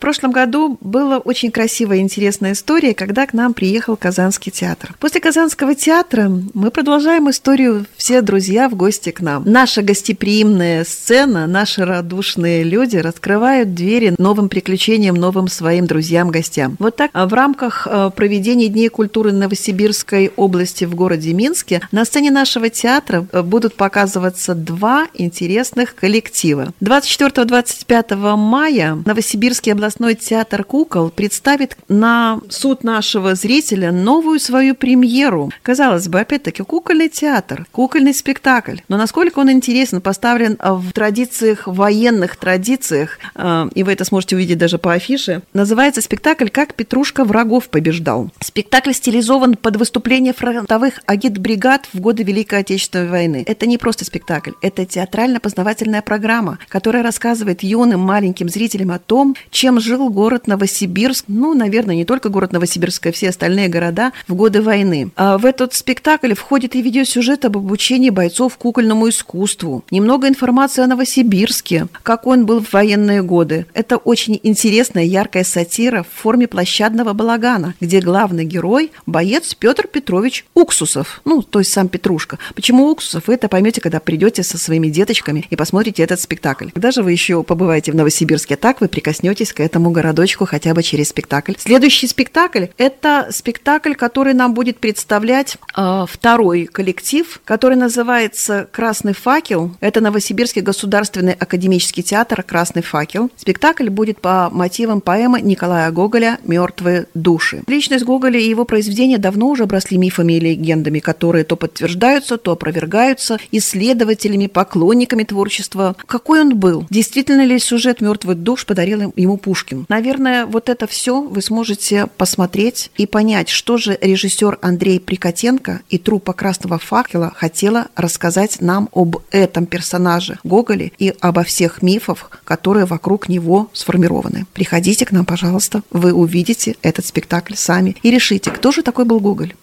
прошлом году была очень красивая и интересная история, когда к нам приехал Казанский театр. После Казанского театра мы продолжаем историю «Все друзья в гости к нам». Наша гостеприимная сцена, наши радушные люди раскрывают двери новым приключениям, новым своим друзьям-гостям. Вот так в рамках проведения Дней культуры Новосибирской области в городе Минске на сцене нашего театра будут показываться два интересных коллектива. 24-25 мая Новосибирский областной театр кукол представит на суд нашего зрителя новую свою премьеру. Казалось бы, опять-таки, кукольный театр, кукольный спектакль. Но насколько он интересен, поставлен в традициях, военных традициях, и вы это сможете увидеть даже по афише, называется спектакль «Как Петрушка врагов побеждал». Спектакль стилизован под выступление фронтовых агитбригад в годы Великой Отечественной войны. Это не просто спектакль, это театрально-познавательная программа, которая рассказывает юным маленьким зрителям о том, чем жил город Новосибирск, наверное, не только город Новосибирск, а все остальные города в годы войны. А в этот спектакль входит и видеосюжет об обучении бойцов кукольному искусству, немного информации о Новосибирске, как он был в военные годы. Это очень интересная, яркая сатира в форме площадного балагана, где главный герой – боец Петр Петрович Уксусов, то есть сам Петрушка. Почему Уксусов? Вы это поймете, когда придете со своими деточками и посмотрите этот спектакль. Когда же вы еще побываете в Новосибирске, так вы прикоснетесь к этому городочку хотя бы через спектакль. Следующий спектакль – это спектакль, который нам будет представлять второй коллектив, который называется «Красный факел». Это Новосибирский государственный академический театр «Красный факел». Спектакль будет по мотивам поэмы Николая Гоголя «Мертвые души». Личность Гоголя и его произведения давно уже обросли мифами и легендами, которые то подтверждаются, то опровергаются исследователями, поклонниками творчества. Какой он был? Действительно ли сюжет «Мертвых душ» подарил ему Пушкин? Наверное, вот это все вы сможете посмотреть и понять, что же режиссер Андрей Прикотенко и труппа «Красного факела» хотела рассказать нам об этом персонаже Гоголе и обо всех мифах, которые вокруг него сформированы. Приходите к нам, пожалуйста, вы увидите этот спектакль сами и решите, кто же такой был Гоголь.